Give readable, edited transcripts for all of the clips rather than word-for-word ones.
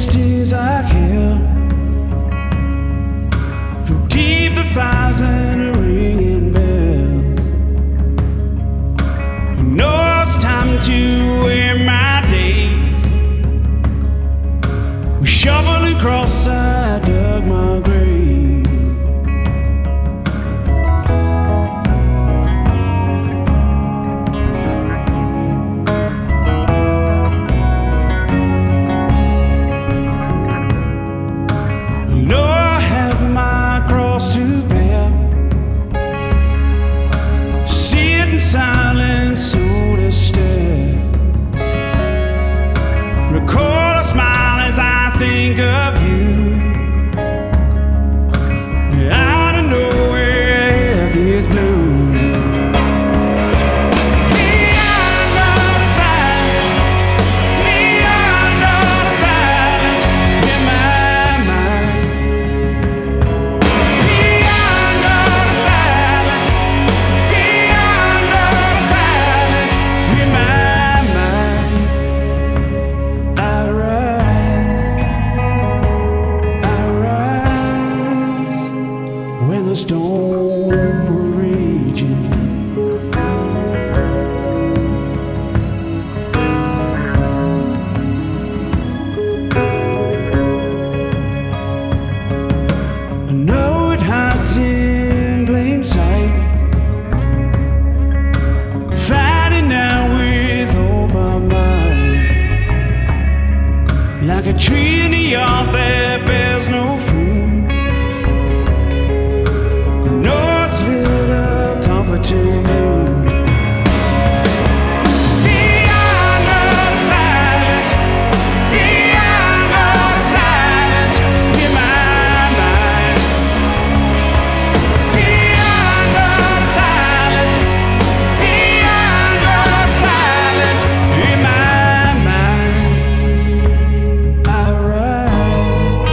stays like hell. From deep the fires and the ringing bells. I know it's time to end my days. With shovel and cross I dug my grave. To bear, sit in silence, so to stare. Recall a smile as I think of you. Out of nowhere, this blue. When the storm rages, I know it hides in plain sight. Fighting now with all my might, like a tree in the yard that bears no fruit. To you. I rise.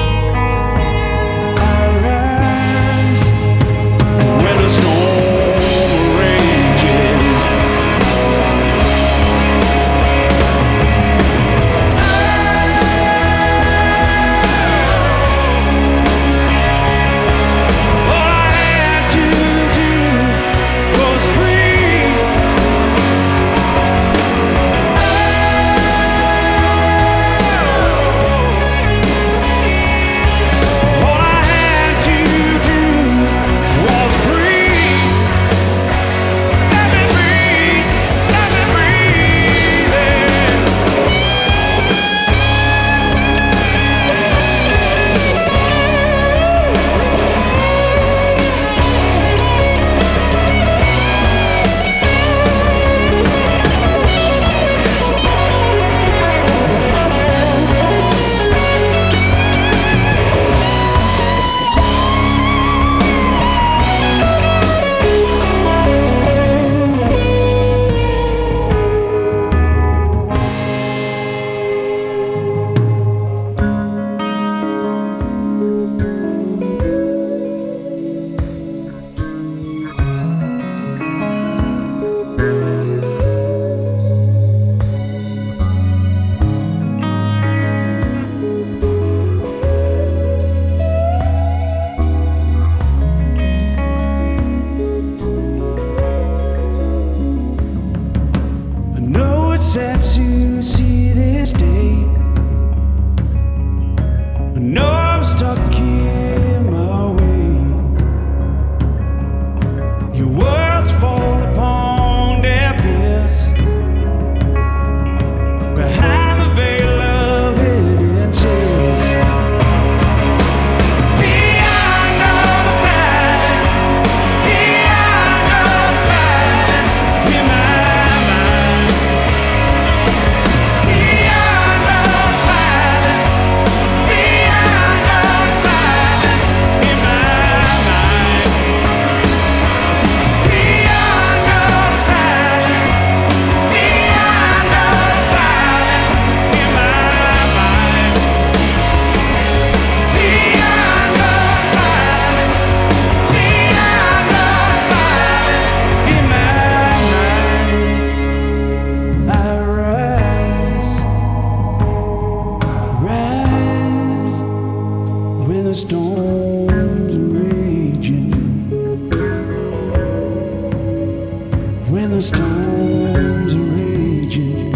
the storms are raging,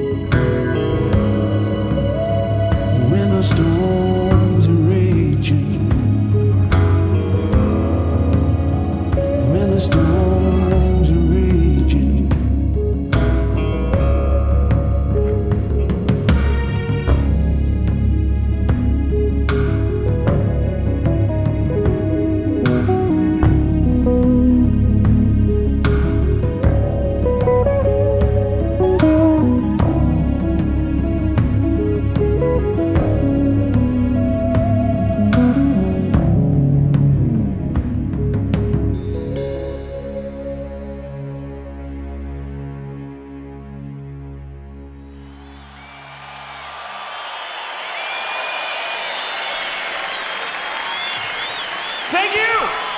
when the storms are raging, when the storms are raging. Thank you!